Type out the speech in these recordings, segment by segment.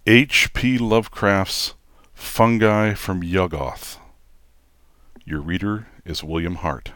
H.P. Lovecraft's Fungi from Yuggoth. Your reader is William Hart.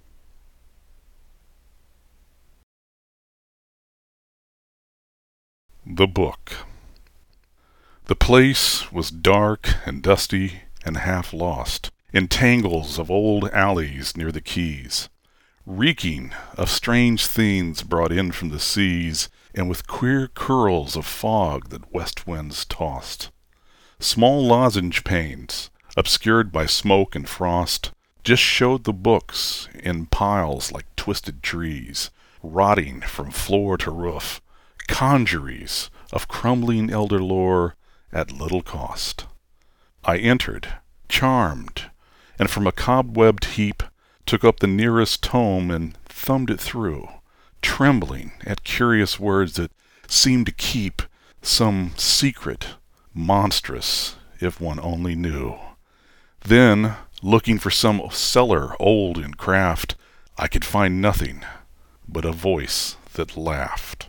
The book. The place was dark and dusty and half lost, in tangles of old alleys near the quays, reeking of strange things brought in from the seas, and with queer curls of fog that west winds tossed. Small lozenge panes, obscured by smoke and frost, just showed the books in piles like twisted trees, rotting from floor to roof, congeries of crumbling elder lore at little cost. I entered, charmed, and from a cobwebbed heap took up the nearest tome and thumbed it through, trembling at curious words that seemed to keep some secret, monstrous, if one only knew. Then, looking for some cellar old in craft, I could find nothing but a voice that laughed.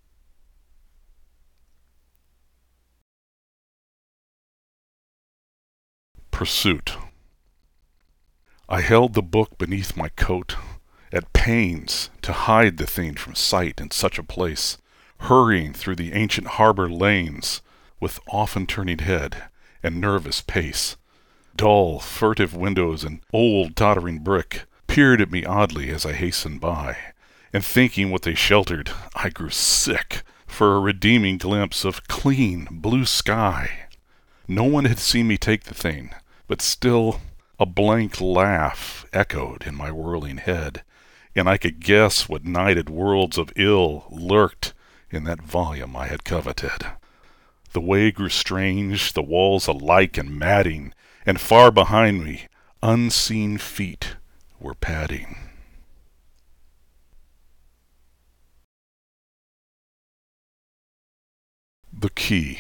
Pursuit. I held the book beneath my coat, at pains to hide the thing from sight in such a place, hurrying through the ancient harbor lanes with often turning head and nervous pace. Dull, furtive windows and old tottering brick peered at me oddly as I hastened by, and thinking what they sheltered, I grew sick for a redeeming glimpse of clean blue sky. No one had seen me take the thing, but still a blank laugh echoed in my whirling head, and I could guess what nighted worlds of ill lurked in that volume I had coveted. The way grew strange, the walls alike and matting, and far behind me unseen feet were padding. The Key.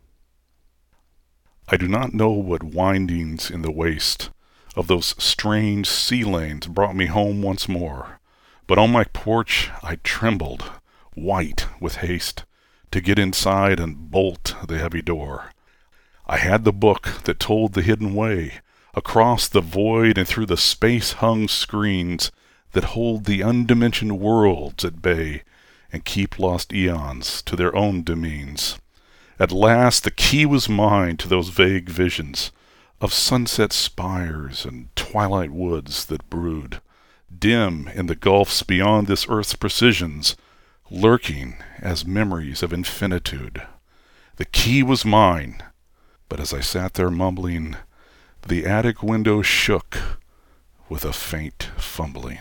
I do not know what windings in the waste of those strange sea lanes brought me home once more, but on my porch I trembled, white with haste, to get inside and bolt the heavy door. I had the book that told the hidden way, across the void and through the space-hung screens that hold the undimensioned worlds at bay and keep lost eons to their own demesnes. At last the key was mine to those vague visions of sunset spires and twilight woods that brood, dim in the gulfs beyond this earth's precisions, lurking as memories of infinitude. The key was mine, but as I sat there mumbling, the attic window shook with a faint fumbling.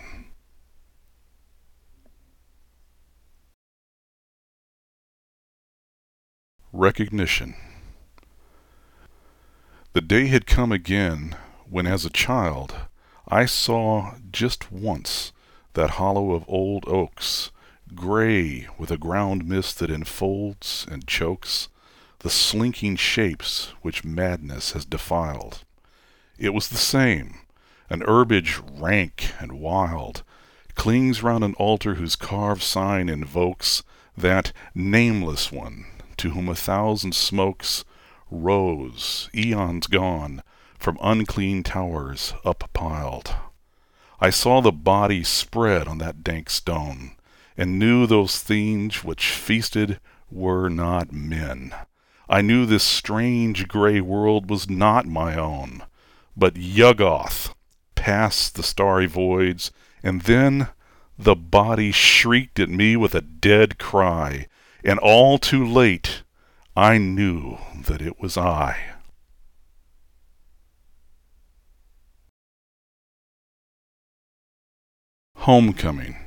Recognition. The day had come again when as a child I saw just once that hollow of old oaks, gray with a ground mist that enfolds and chokes the slinking shapes which madness has defiled. It was the same. An herbage rank and wild clings round an altar whose carved sign invokes that nameless one to whom 1,000 smokes rose, eons gone, from unclean towers up-piled. I saw the body spread on that dank stone, and knew those things which feasted were not men. I knew this strange grey world was not my own, but Yuggoth, past the starry voids, and then the body shrieked at me with a dead cry, and all too late I knew that it was I. Homecoming.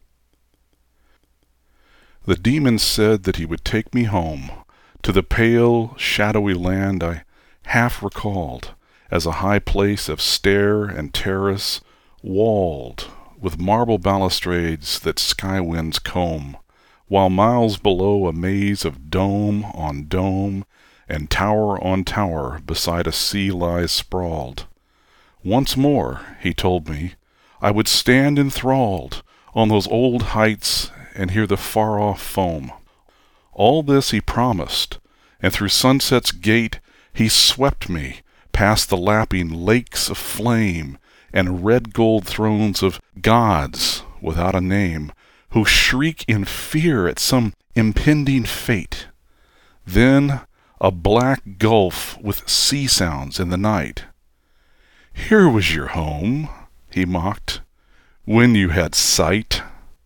The demon said that he would take me home to the pale, shadowy land I half recalled as a high place of stair and terrace, walled with marble balustrades that sky winds comb, while miles below a maze of dome on dome and tower on tower beside a sea lies sprawled. Once more, he told me, I would stand enthralled on those old heights and hear the far-off foam. All this he promised, and through sunset's gate he swept me past the lapping lakes of flame and red gold thrones of gods without a name, who shriek in fear at some impending fate. Then a black gulf with sea sounds in the night. "Here was your home," he mocked, "when you had sight."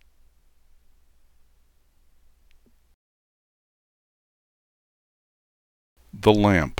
The Lamp.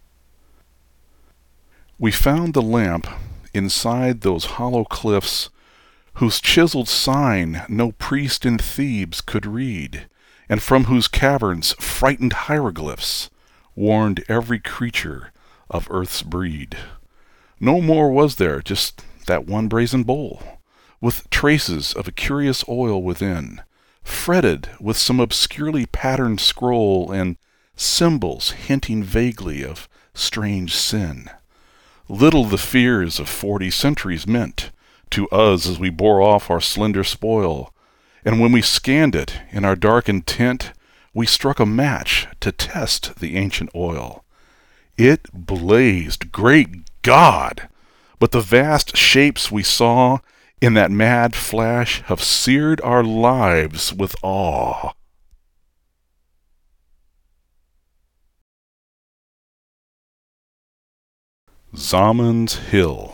We found the lamp inside those hollow cliffs, whose chiseled sign no priest in Thebes could read, and from whose caverns frightened hieroglyphs warned every creature of earth's breed. No more was there, just that one brazen bowl, with traces of a curious oil within, fretted with some obscurely patterned scroll and symbols hinting vaguely of strange sin. Little the fears of 40 centuries meant to us as we bore off our slender spoil, and when we scanned it in our darkened tent, we struck a match to test the ancient oil. It blazed, great God! But the vast shapes we saw in that mad flash have seared our lives with awe. Zaman's Hill.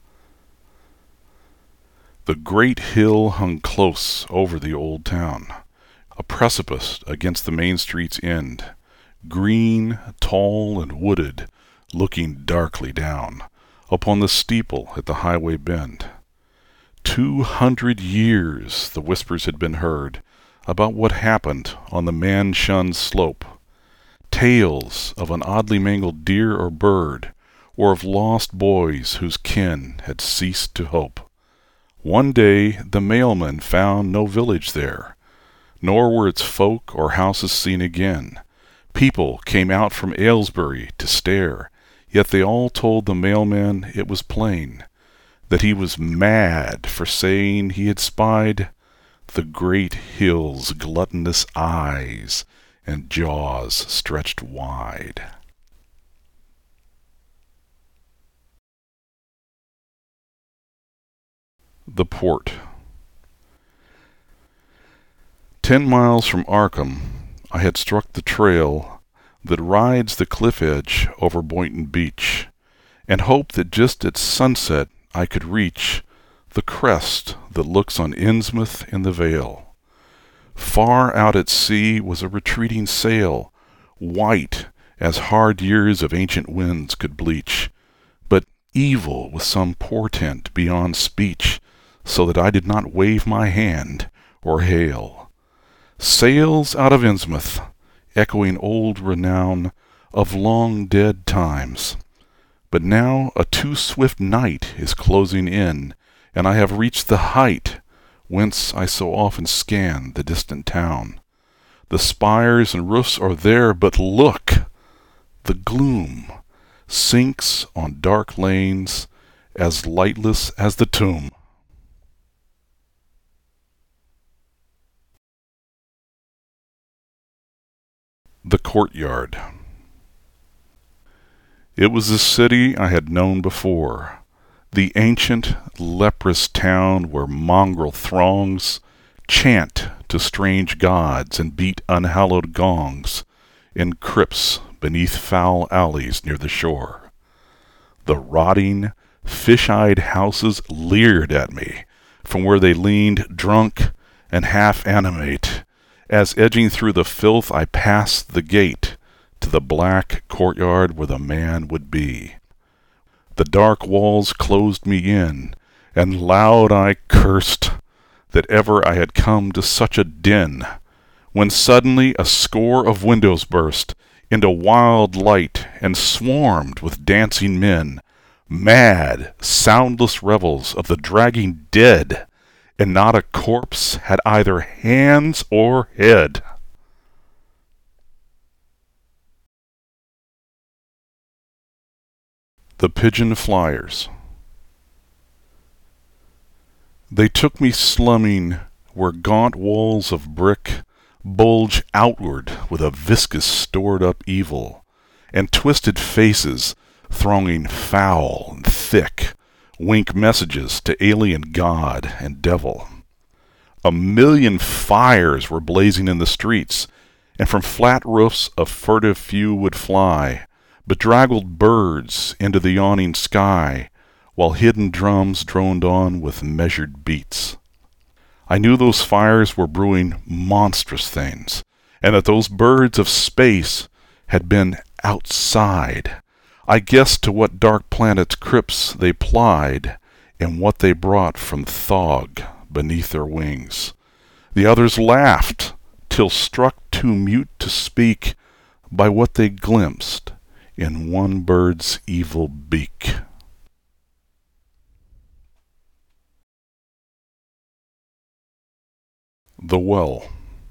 The great hill hung close over the old town, a precipice against the main street's end, green, tall, and wooded, looking darkly down upon the steeple at the highway bend. 200 years the whispers had been heard about what happened on the man-shunned slope, tales of an oddly mangled deer or bird, or of lost boys whose kin had ceased to hope. One day the mailman found no village there, nor were its folk or houses seen again. People came out from Aylesbury to stare, yet they all told the mailman it was plain that he was mad for saying he had spied the great hill's gluttonous eyes and jaws stretched wide. The Port. 10 miles from Arkham, I had struck the trail that rides the cliff edge over Boynton Beach, and hoped that just at sunset I could reach the crest that looks on Innsmouth in the Vale. Far out at sea was a retreating sail, white as hard years of ancient winds could bleach, but evil with some portent beyond speech, so that I did not wave my hand or hail. Sails out of Innsmouth, echoing old renown of long dead times. But now a too swift night is closing in, and I have reached the height whence I so often scan the distant town. The spires and roofs are there, but look! The gloom sinks on dark lanes as lightless as the tomb. The Courtyard. It was the city I had known before, the ancient leprous town where mongrel throngs chant to strange gods and beat unhallowed gongs in crypts beneath foul alleys near the shore. The rotting, fish-eyed houses leered at me from where they leaned drunk and half-animate, as edging through the filth I passed the gate to the black courtyard where the man would be. The dark walls closed me in, and loud I cursed that ever I had come to such a den, when suddenly a score of windows burst into wild light and swarmed with dancing men, mad, soundless revels of the dragging dead, and not a corpse had either hands or head. The Pigeon Flyers. They took me slumming where gaunt walls of brick bulge outward with a viscous stored-up evil, and twisted faces, thronging foul and thick, wink messages to alien god and devil. 1,000,000 fires were blazing in the streets, and from flat roofs a furtive few would fly, bedraggled birds into the yawning sky, while hidden drums droned on with measured beats. I knew those fires were brewing monstrous things, and that those birds of space had been outside. I guessed to what dark planet's crypts they plied, and what they brought from Thog beneath their wings. The others laughed, till struck too mute to speak by what they glimpsed in one bird's evil beak. The Well.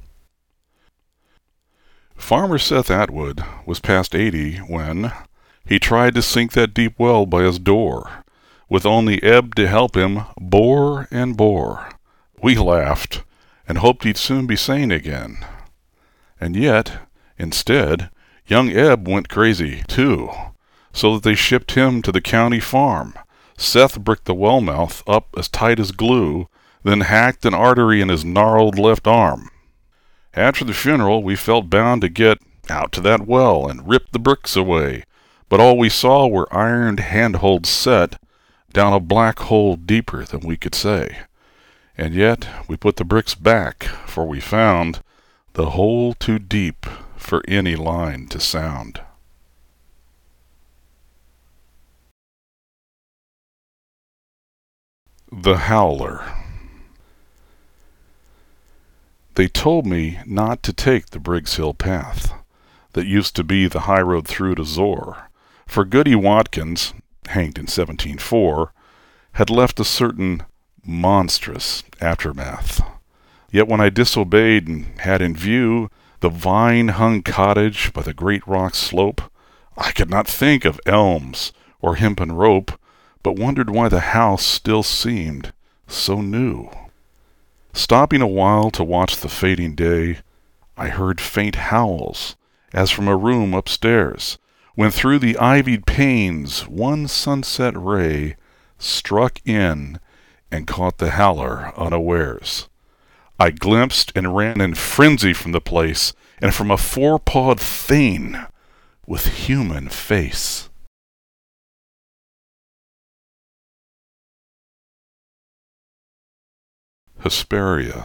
Farmer Seth Atwood was past 80 when he tried to sink that deep well by his door, with only Ebb to help him bore and bore. We laughed and hoped he'd soon be sane again. And yet, instead, young Ebb went crazy, too, so that they shipped him to the county farm. Seth bricked the well mouth up as tight as glue, then hacked an artery in his gnarled left arm. After the funeral, we felt bound to get out to that well and rip the bricks away, but all we saw were ironed handholds set down a black hole deeper than we could say. And yet we put the bricks back, for we found the hole too deep for any line to sound. The Howler. They told me not to take the Briggs Hill path that used to be the high road through to Zor, for Goody Watkins, hanged in 1704, had left a certain monstrous aftermath. Yet when I disobeyed and had in view the vine-hung cottage by the great rock slope, I could not think of elms or hempen rope, but wondered why the house still seemed so new. Stopping a while to watch the fading day, I heard faint howls as from a room upstairs, when through the ivied panes one sunset ray struck in and caught the howler unawares. I glimpsed and ran in frenzy from the place, and from a four-pawed thing with human face. Hesperia.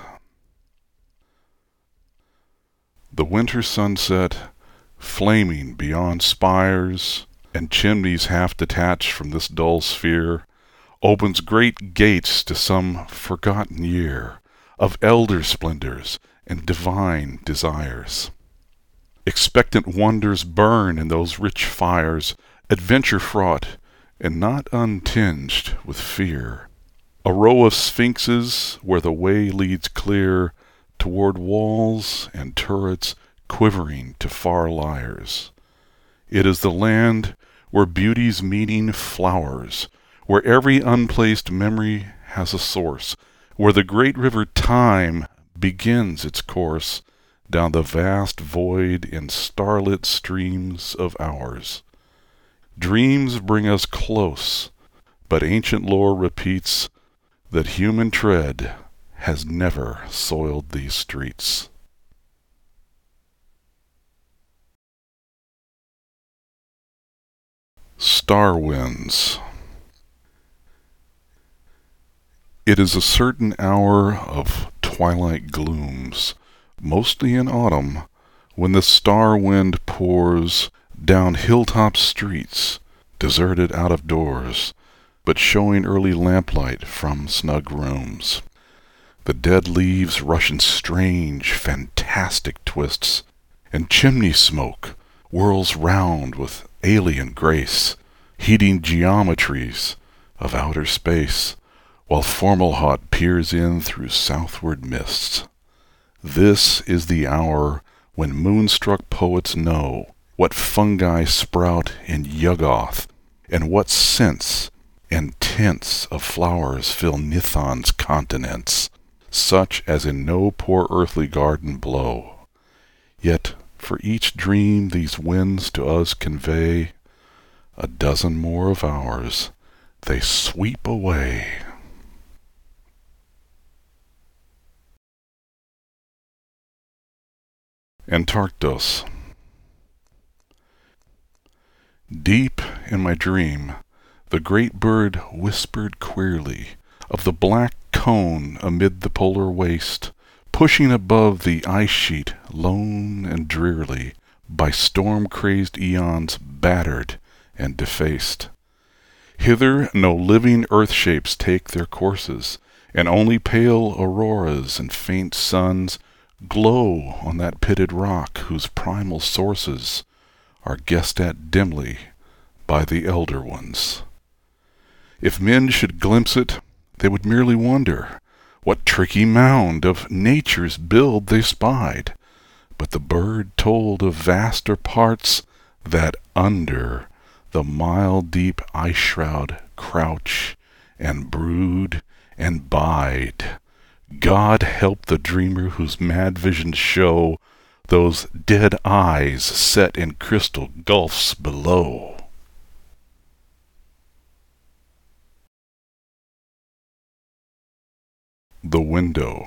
The winter sunset, flaming beyond spires and chimneys half detached from this dull sphere, opens great gates to some forgotten year of elder splendors and divine desires. Expectant wonders burn in those rich fires, adventure fraught and not untinged with fear. A row of sphinxes where the way leads clear toward walls and turrets quivering to far lyres. It is the land where beauty's meaning flowers, where every unplaced memory has a source, where the great river Time begins its course down the vast void in starlit streams of hours. Dreams bring us close, but ancient lore repeats that human tread has never soiled these streets. Star Winds. It is a certain hour of twilight glooms, mostly in autumn, when the star wind pours down hilltop streets, deserted out of doors, but showing early lamplight from snug rooms. The dead leaves rush in strange, fantastic twists, and chimney smoke whirls round with alien grace, heating geometries of outer space, while Fomalhaut peers in through southward mists. This is the hour when moonstruck poets know what fungi sprout in Yuggoth, and what scents and tints of flowers fill Nithon's continents, such as in no poor earthly garden blow. Yet for each dream these winds to us convey, a dozen more of ours they sweep away. Antarctos. Deep in my dream, the great bird whispered queerly of the black cone amid the polar waste, pushing above the ice sheet lone and drearily, by storm-crazed eons battered and defaced. Hither no living earth-shapes take their courses, and only pale auroras and faint suns glow on that pitted rock whose primal sources are guessed at dimly by the elder ones. If men should glimpse it, they would merely wonder what tricky mound of nature's build they spied, but the bird told of vaster parts that under the mile-deep ice-shroud crouch and brood and bide. God help the dreamer whose mad visions show those dead eyes set in crystal gulfs below. The window.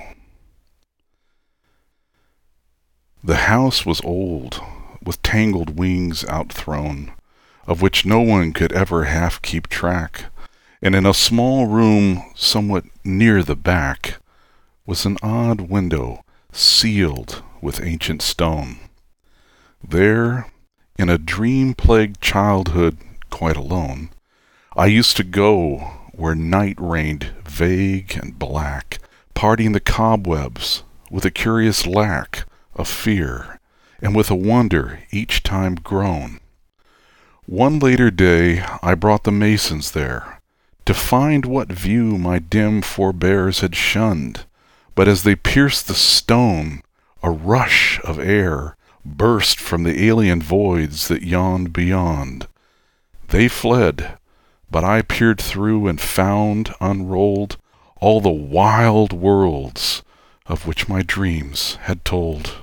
The house was old, with tangled wings outthrown, of which no one could ever half keep track, and in a small room somewhat near the back was an odd window sealed with ancient stone. There, in a dream-plagued childhood quite alone, I used to go where night reigned vague and black, parting the cobwebs with a curious lack of fear, and with a wonder each time grown. One later day I brought the masons there, to find what view my dim forebears had shunned, but as they pierced the stone, a rush of air burst from the alien voids that yawned beyond. They fled, but I peered through and found unrolled all the wild worlds of which my dreams had told.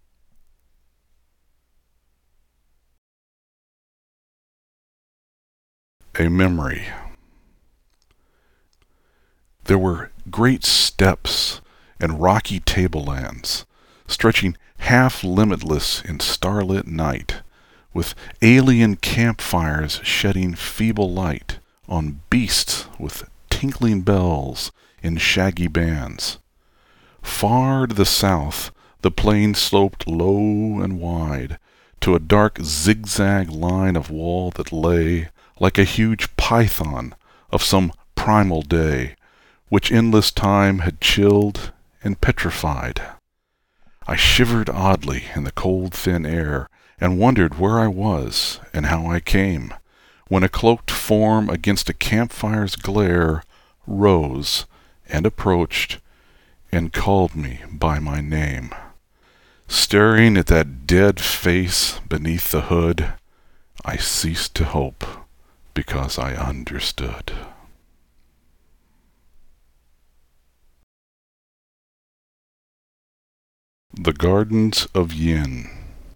A memory. There were great steppes and rocky tablelands, stretching half limitless in starlit night, with alien campfires shedding feeble light on beasts with tinkling bells in shaggy bands. Far to the south the plain sloped low and wide to a dark zigzag line of wall that lay like a huge python of some primal day, which endless time had chilled and petrified. I shivered oddly in the cold thin air, and wondered where I was and how I came, when a cloaked form against a campfire's glare rose and approached and called me by my name. Staring at that dead face beneath the hood, I ceased to hope because I understood. The Gardens of Yin.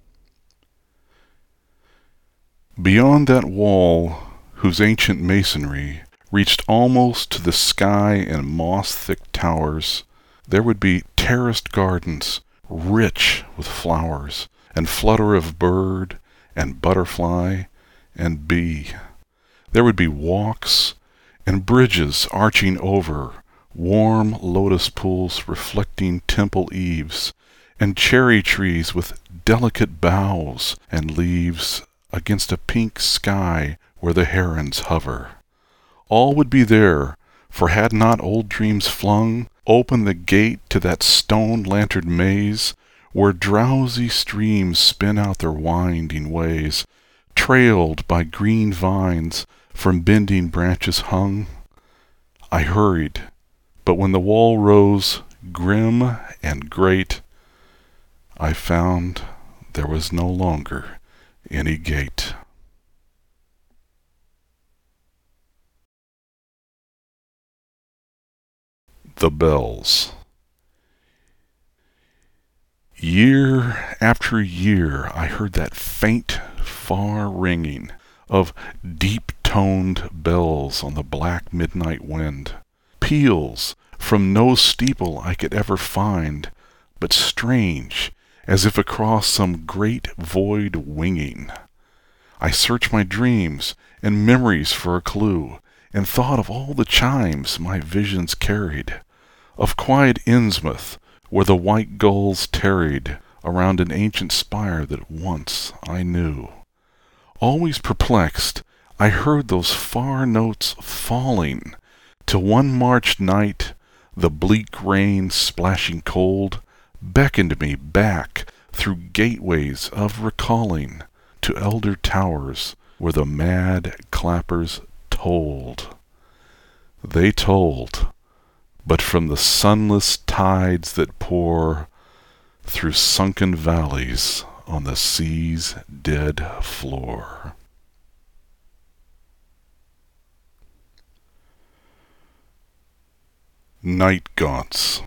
Beyond that wall, whose ancient masonry reached almost to the sky in moss-thick towers, there would be terraced gardens rich with flowers and flutter of bird and butterfly and bee. There would be walks and bridges arching over warm lotus pools reflecting temple eaves, and cherry trees with delicate boughs and leaves against a pink sky where the herons hover. All would be there, for had not old dreams flung open the gate to that stone-lanterned maze, where drowsy streams spin out their winding ways, trailed by green vines from bending branches hung. I hurried, but when the wall rose grim and great, I found there was no longer any gate. The bells. Year after year I heard that faint, far ringing of deep-toned bells on the black midnight wind, peals from no steeple I could ever find, but strange, as if across some great void winging. I searched my dreams and memories for a clue, and thought of all the chimes my visions carried, of quiet Innsmouth, where the white gulls tarried around an ancient spire that once I knew. Always perplexed, I heard those far notes falling, till one March night the bleak rain splashing cold beckoned me back through gateways of recalling to elder towers where the mad clappers tolled. They tolled, but from the sunless tides that pour through sunken valleys on the sea's dead floor. Night gaunts.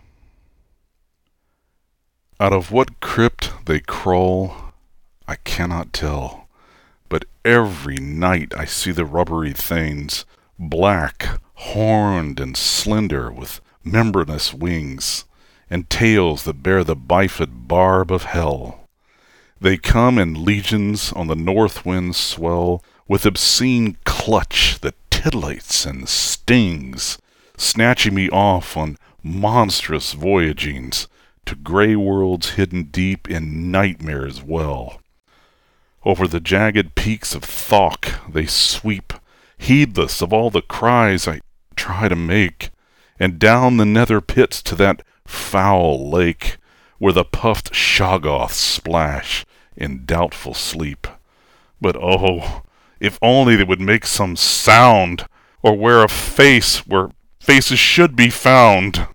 Out of what crypt they crawl, I cannot tell, but every night I see the rubbery things, black, horned, and slender, with membranous wings, and tails that bear the bifid barb of hell. They come in legions on the north wind's swell, with obscene clutch that titillates and stings, snatching me off on monstrous voyagings to grey worlds hidden deep in nightmare's well. Over the jagged peaks of Thok they sweep, heedless of all the cries I try to make, and down the nether pits to that foul lake, where the puffed shoggoths splash in doubtful sleep. But oh, if only they would make some sound, or wear a face where faces should be found.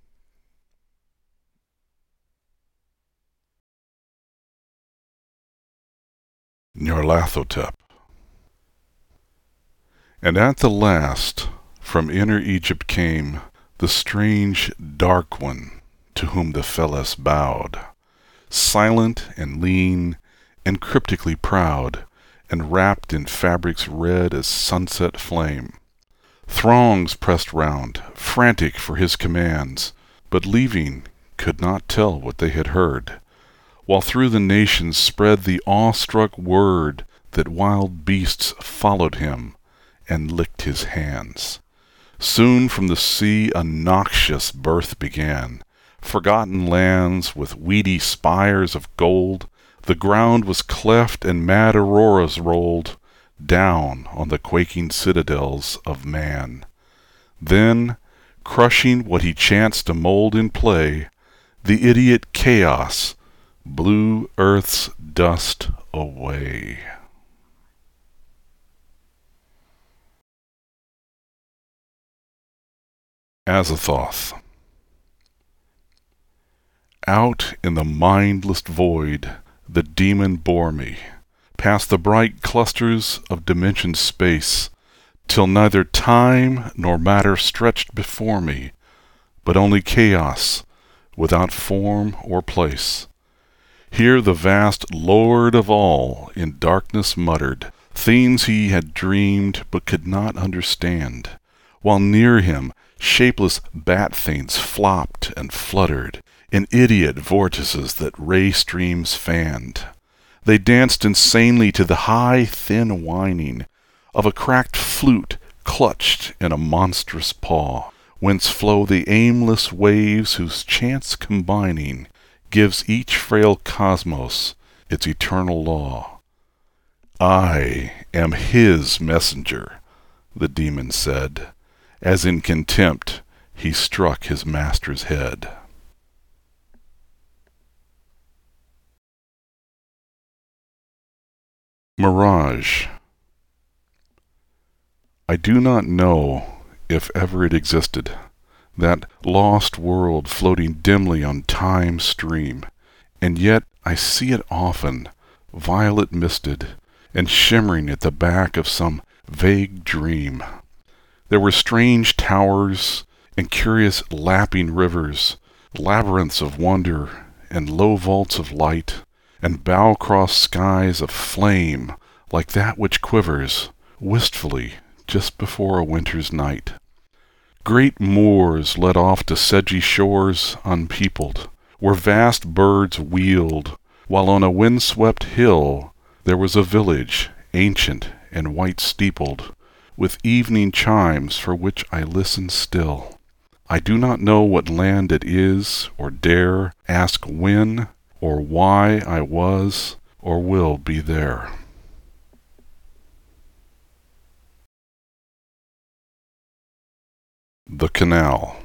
Nyarlathotep. And at the last from inner Egypt came the strange dark one to whom the Felis bowed, silent and lean and cryptically proud, and wrapped in fabrics red as sunset flame. Throngs pressed round, frantic for his commands, but leaving could not tell what they had heard, while through the nations spread the awestruck word that wild beasts followed him and licked his hands. Soon from the sea a noxious birth began, forgotten lands with weedy spires of gold, the ground was cleft and mad auroras rolled down on the quaking citadels of man. Then, crushing what he chanced to mold in play, the idiot chaos blew earth's dust away. Azathoth. Out in the mindless void the demon bore me, past the bright clusters of dimensioned space, till neither time nor matter stretched before me, but only chaos without form or place. Here the vast Lord of all in darkness muttered things he had dreamed but could not understand, while near him shapeless bat things flopped and fluttered in idiot vortices that ray streams fanned. They danced insanely to the high, thin whining of a cracked flute clutched in a monstrous paw, whence flow the aimless waves whose chance combining gives each frail cosmos its eternal law. I am his messenger, the demon said, as in contempt he struck his master's head. Mirage. I do not know if ever it existed, that lost world floating dimly on time's stream, and yet I see it often, violet misted, and shimmering at the back of some vague dream. There were strange towers and curious lapping rivers, labyrinths of wonder and low vaults of light, and bow-crossed skies of flame like that which quivers wistfully just before a winter's night. Great moors led off to sedgy shores unpeopled, where vast birds wheeled, while on a wind-swept hill there was a village, ancient and white-steepled, with evening chimes for which I listen still. I do not know what land it is, or dare ask when or why I was or will be there. The Canal.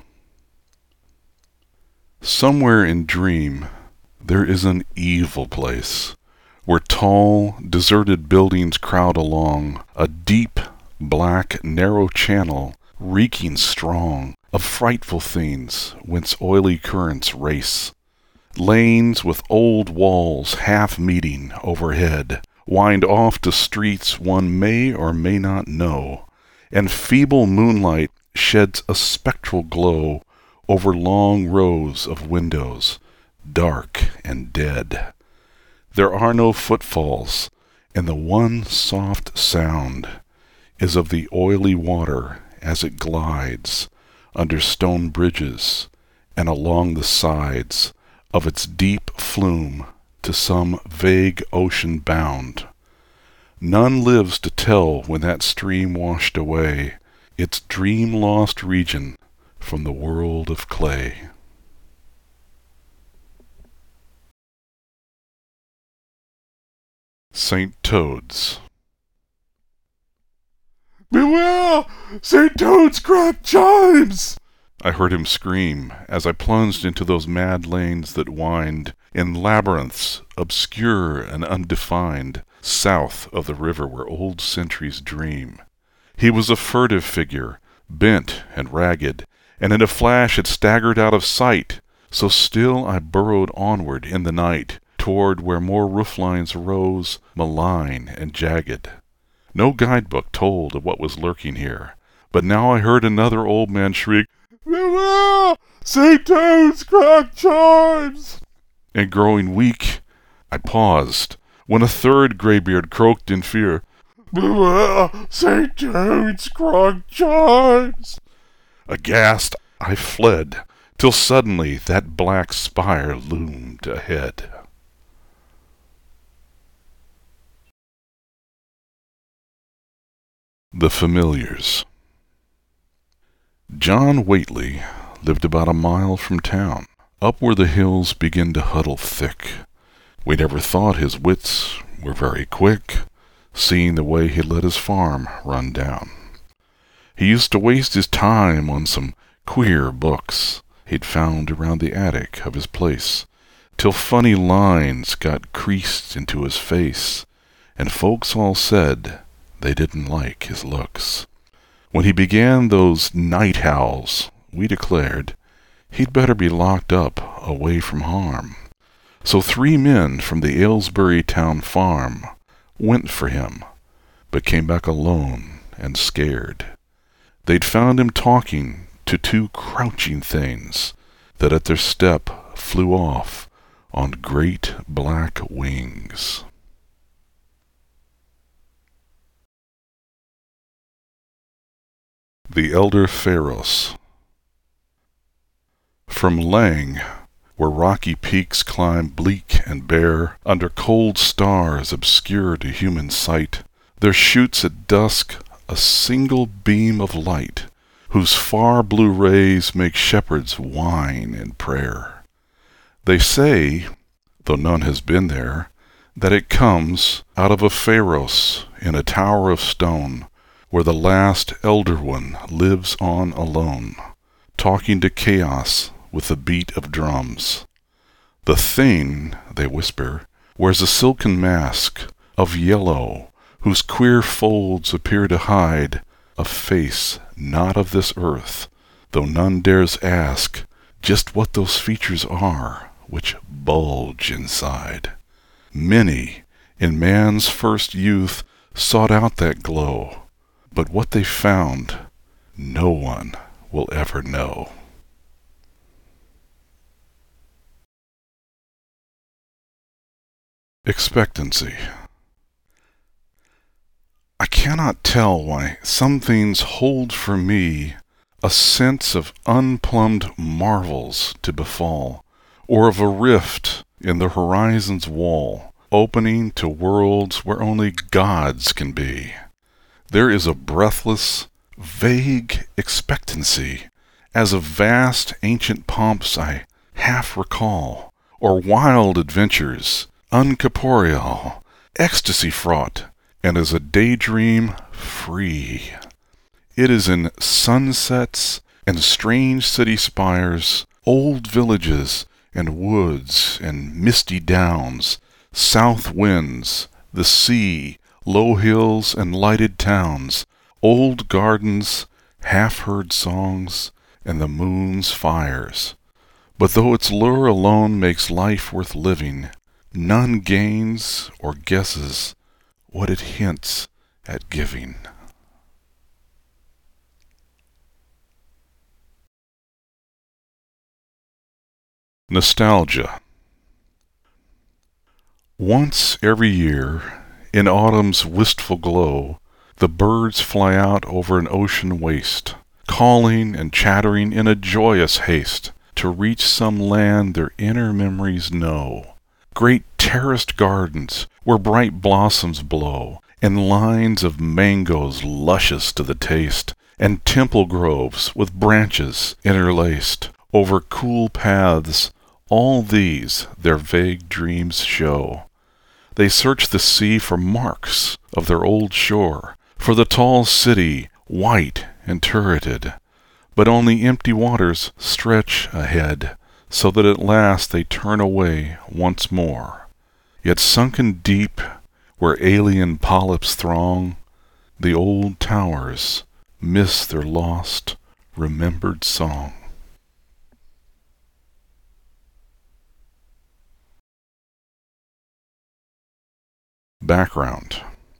Somewhere in Dream there is an evil place, where tall, deserted buildings crowd along a deep, black, narrow channel, reeking strong of frightful things whence oily currents race. Lanes with old walls half meeting overhead wind off to streets one may or may not know, and feeble moonlight sheds a spectral glow over long rows of windows, dark and dead. There are no footfalls, and the one soft sound is of the oily water as it glides under stone bridges and along the sides of its deep flume to some vague ocean bound. None lives to tell when that stream washed away its dream-lost region from the world of clay. St. Toad's. "Beware! St. Toad's cracked chimes!" I heard him scream as I plunged into those mad lanes that wind in labyrinths obscure and undefined south of the river where old centuries dream. He was a furtive figure, bent and ragged, and in a flash had staggered out of sight, so still I burrowed onward in the night toward where more rooflines rose malign and jagged. No guidebook told of what was lurking here, but now I heard another old man shriek, "Beware! St. Toad's cracked chimes!" And growing weak, I paused, when a third greybeard croaked in fear, "Beware! St. Toad's cracked chimes!" Aghast, I fled, till suddenly that black spire loomed ahead. The Familiars. John Whately lived about a mile from town, up where the hills begin to huddle thick. We never thought his wits were very quick, seeing the way he let his farm run down. He used to waste his time on some queer books he'd found around the attic of his place, till funny lines got creased into his face, and folks all said they didn't like his looks. When he began those night howls, we declared he'd better be locked up away from harm. So 3 men from the Aylesbury town farm went for him, but came back alone and scared. They'd found him talking to 2 crouching things that at their step flew off on great black wings. The Elder Pharos. From Lang, where rocky peaks climb bleak and bare, under cold stars obscure to human sight, there shoots at dusk a single beam of light, whose far blue rays make shepherds whine in prayer. They say, though none has been there, that it comes out of a pharos in a tower of stone, where the last Elder One lives on alone, talking to chaos with the beat of drums. The thing, they whisper, wears a silken mask of yellow, whose queer folds appear to hide a face not of this earth, though none dares ask just what those features are which bulge inside. Many, in man's first youth, sought out that glow, but what they found, no one will ever know. Expectancy. I cannot tell why some things hold for me a sense of unplumbed marvels to befall, or of a rift in the horizon's wall, opening to worlds where only gods can be. There is a breathless, vague expectancy, as of vast ancient pomps I half recall, or wild adventures, uncorporeal, ecstasy-fraught, and as a daydream free. It is in sunsets and strange city spires, old villages and woods and misty downs, south winds, the sea, low hills and lighted towns, old gardens, half-heard songs, and the moon's fires. But though its lure alone makes life worth living, none gains or guesses what it hints at giving. Nostalgia. Once every year, in autumn's wistful glow, the birds fly out over an ocean waste, calling and chattering in a joyous haste to reach some land their inner memories know. Great terraced gardens where bright blossoms blow, and lines of mangoes luscious to the taste, and temple groves with branches interlaced, over cool paths, all these their vague dreams show. They search the sea for marks of their old shore, for the tall city, white and turreted, but only empty waters stretch ahead, so that at last they turn away once more. Yet sunken deep, where alien polyps throng, the old towers miss their lost, remembered song. Background.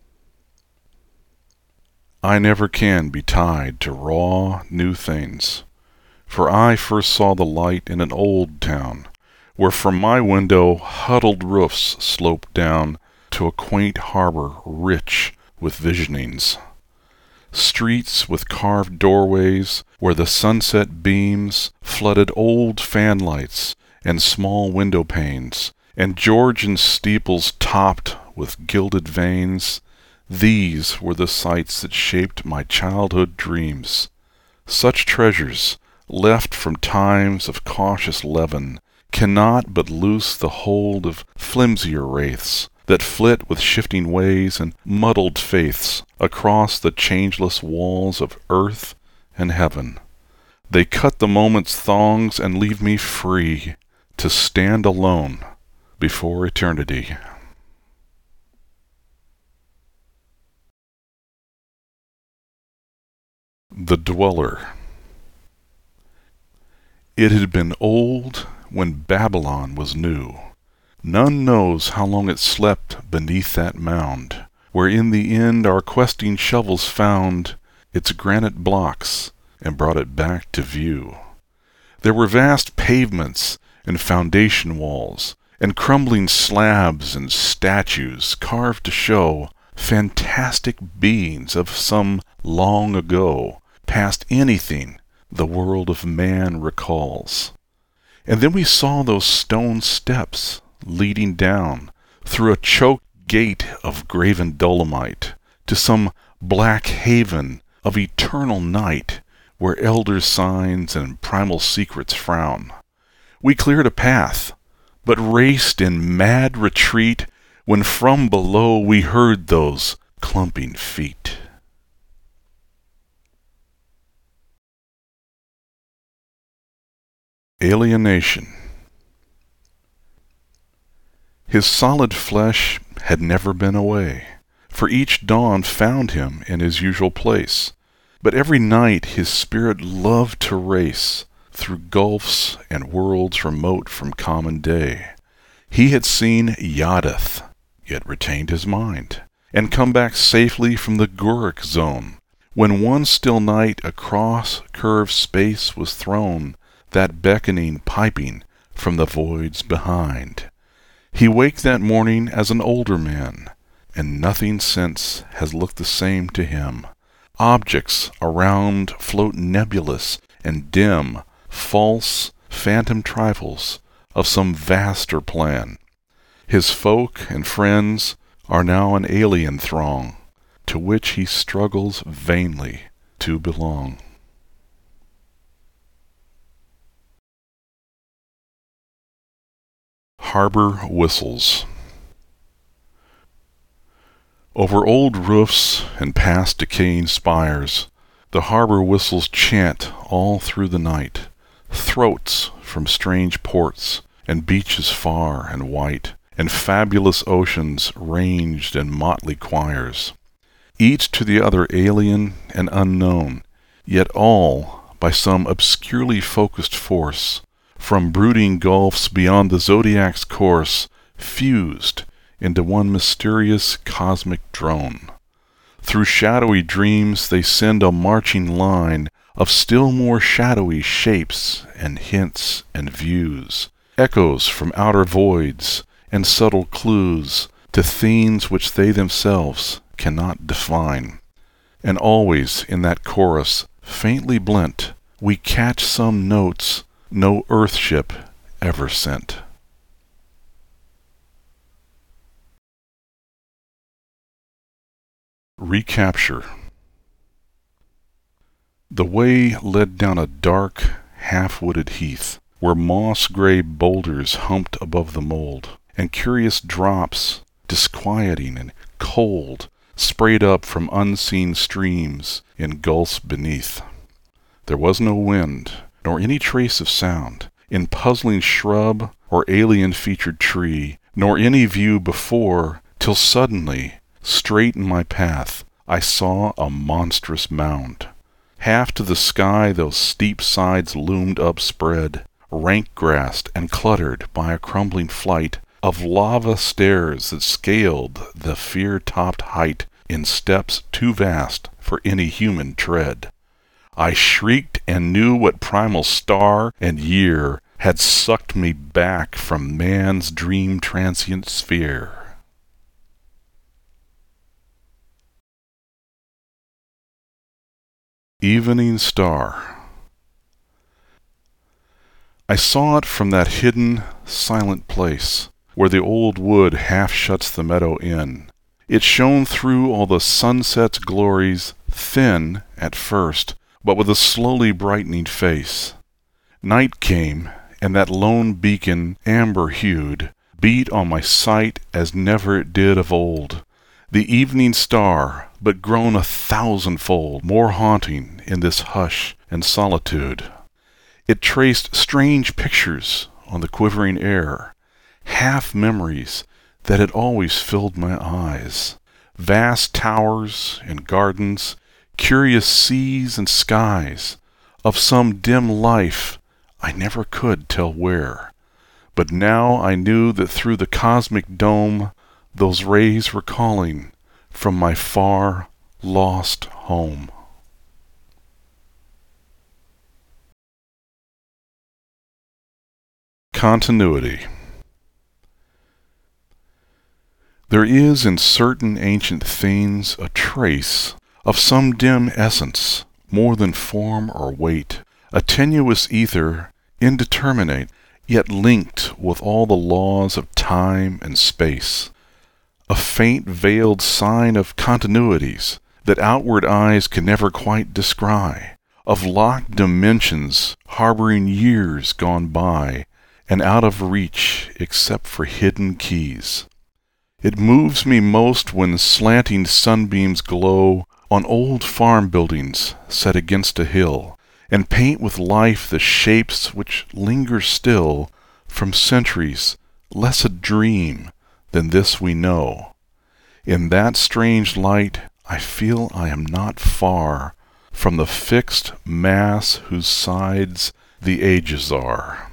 I never can be tied to raw, new things, for I first saw the light in an old town, where from my window huddled roofs sloped down to a quaint harbor rich with visionings. Streets with carved doorways where the sunset beams flooded old fanlights and small window panes, and Georgian steeples topped with gilded vanes. These were the sights that shaped my childhood dreams. Such treasures, left from times of cautious leaven, cannot but loose the hold of flimsier wraiths that flit with shifting ways and muddled faiths across the changeless walls of earth and heaven. They cut the moment's thongs and leave me free to stand alone before eternity. The Dweller. It had been old when Babylon was new. None knows how long it slept beneath that mound, where in the end our questing shovels found its granite blocks and brought it back to view. There were vast pavements and foundation walls, and crumbling slabs and statues carved to show fantastic beings of some long ago, past anything the world of man recalls. And then we saw those stone steps leading down through a choked gate of graven dolomite to some black haven of eternal night, where elder signs and primal secrets frown. We cleared a path, but raced in mad retreat when from below we heard those clumping feet. Alienation. His solid flesh had never been away, for each dawn found him in his usual place. But every night his spirit loved to race through gulfs and worlds remote from common day. He had seen Yadeth, yet retained his mind, and come back safely from the Guruk zone, when one still night across curved space was thrown, that beckoning piping from the voids behind. He waked that morning as an older man, and nothing since has looked the same to him. Objects around float nebulous and dim, false, phantom trifles of some vaster plan. His folk and friends are now an alien throng, to which he struggles vainly to belong. Harbor Whistles. Over old roofs and past decaying spires, the harbor whistles chant all through the night, throats from strange ports and beaches far and white, and fabulous oceans ranged in motley choirs, each to the other alien and unknown, yet all, by some obscurely focused force, from brooding gulfs beyond the zodiac's course, fused into one mysterious cosmic drone. Through shadowy dreams they send a marching line of still more shadowy shapes and hints and views, echoes from outer voids and subtle clues to themes which they themselves cannot define. And always in that chorus, faintly blent, we catch some notes no earth ship ever sent. Recapture. The way led down a dark, half-wooded heath, where moss-gray boulders humped above the mold, and curious drops, disquieting and cold, sprayed up from unseen streams in gulfs beneath. There was no wind, nor any trace of sound, in puzzling shrub or alien-featured tree, nor any view before, till suddenly, straight in my path, I saw a monstrous mound. Half to the sky those steep sides loomed upspread, rank-grassed and cluttered by a crumbling flight of lava stairs that scaled the fear-topped height in steps too vast for any human tread. I shrieked and knew what primal star and year had sucked me back from man's dream-transient sphere. Evening Star. I saw it from that hidden, silent place, where the old wood half shuts the meadow in. It shone through all the sunset's glories, thin at first, but with a slowly brightening face. Night came, and that lone beacon, amber-hued, beat on my sight as never it did of old. The evening star, but grown 1,000-fold more haunting in this hush and solitude. It traced strange pictures on the quivering air, half-memories that had always filled my eyes. Vast towers and gardens, curious seas and skies, of some dim life I never could tell where. But now I knew that through the cosmic dome those rays were calling from my far, lost home. Continuity. There is in certain ancient things a trace of some dim essence, more than form or weight, a tenuous ether, indeterminate, yet linked with all the laws of time and space. A faint veiled sign of continuities that outward eyes can never quite descry, of locked dimensions harboring years gone by and out of reach except for hidden keys. It moves me most when slanting sunbeams glow on old farm buildings set against a hill, and paint with life the shapes which linger still from centuries less a dream than this we know. In that strange light I feel I am not far from the fixed mass whose sides the ages are.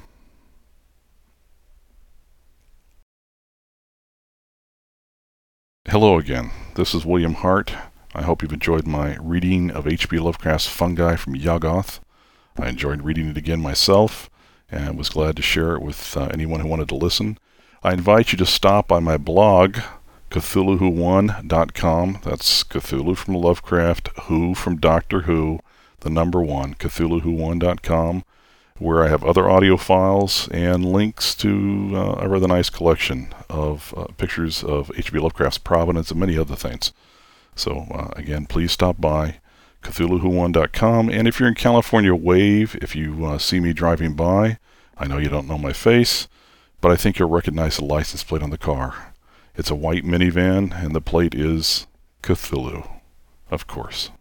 Hello again, this is William Hart. I hope you've enjoyed my reading of H.P. Lovecraft's Fungi from Yuggoth. I enjoyed reading it again myself and was glad to share it with anyone who wanted to listen. I invite you to stop by my blog, CthulhuOne.com. That's Cthulhu from Lovecraft, Who from Doctor Who, the number one, CthulhuOne.com, where I have other audio files and links to a rather nice collection of pictures of H.P. Lovecraft's Providence and many other things. So again, please stop by CthulhuOne.com. And if you're in California, wave if you see me driving by. I know you don't know my face, but I think you'll recognize the license plate on the car. It's a white minivan, and the plate is Cthulhu, of course.